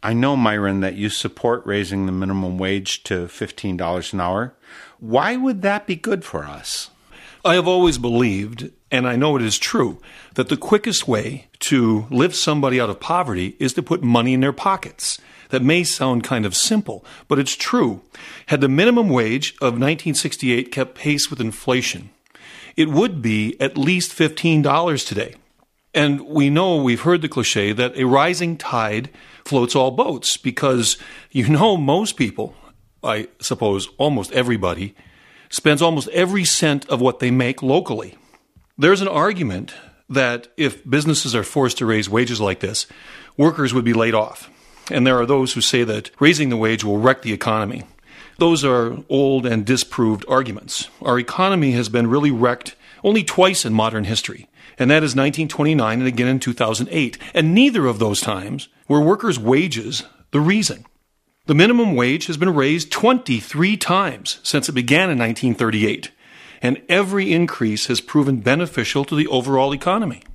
I know, Myron, that you support raising the minimum wage to $15 an hour. Why would that be good for us? I have always believed, and I know it is true, that the quickest way to lift somebody out of poverty is to put money in their pockets. That may sound kind of simple, but it's true. Had the minimum wage of 1968 kept pace with inflation, it would be at least $15 today. And we know, we've heard the cliche that a rising tide floats all boats, because most people, I suppose almost everybody, spends almost every cent of what they make locally. There's an argument that if businesses are forced to raise wages like this, workers would be laid off. And there are those who say that raising the wage will wreck the economy. Those are old and disproved arguments. Our economy has been really wrecked only twice in modern history, and that is 1929 and again in 2008. And neither of those times were workers' wages the reason. The minimum wage has been raised 23 times since it began in 1938, and every increase has proven beneficial to the overall economy.